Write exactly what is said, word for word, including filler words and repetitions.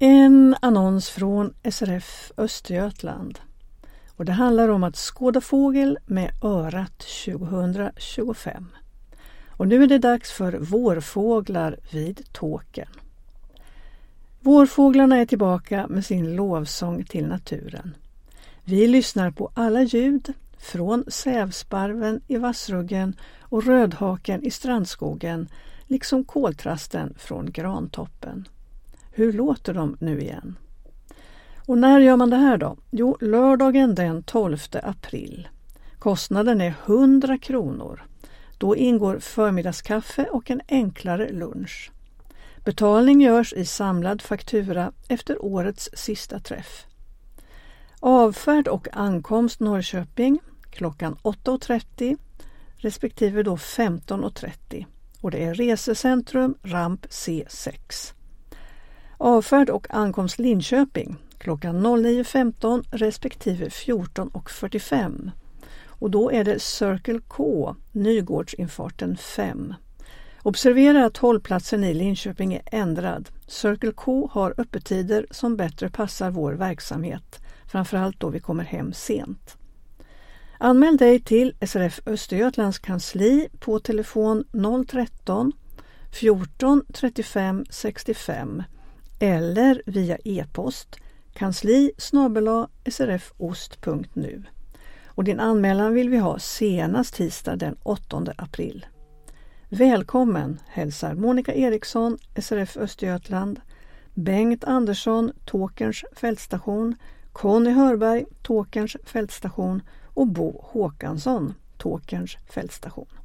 En annons från S R F Östergötland. Och det handlar om att skåda fågel med örat tjugohundratjugofem. Och nu är det dags för vårfåglar vid Tåkern. Vårfåglarna är tillbaka med sin lovsång till naturen. Vi lyssnar på alla ljud från sävsparven i vassruggen och rödhaken i strandskogen, liksom koltrasten från grantoppen. Hur låter de nu igen? Och när gör man det här då? Jo, lördagen den tolfte april. Kostnaden är hundra kronor. Då ingår förmiddagskaffe och en enklare lunch. Betalning görs i samlad faktura efter årets sista träff. Avfärd och ankomst Norrköping klockan åtta och trettio respektive då femton och trettio. Och det är resecentrum ramp C sex. Avfärd och ankomst Linköping klockan nio femton respektive fjorton och fyrtiofem. Och då är det Circle K, Nygårdsinfarten fem. Observera att hållplatsen i Linköping är ändrad. Circle K har öppettider som bättre passar vår verksamhet, framförallt då vi kommer hem sent. Anmäl dig till S R F Östergötlands kansli på telefon noll tretton fjorton trettiofem sextiofem eller via e-post kansli snabel-a srfost punkt nu. Och din anmälan vill vi ha senast tisdag den åttonde april. Välkommen hälsar Monica Eriksson, S R F Östergötland, Bengt Andersson, Tåkerns fältstation, Conny Hörberg, Tåkerns fältstation och Bo Håkansson, Tåkerns fältstation.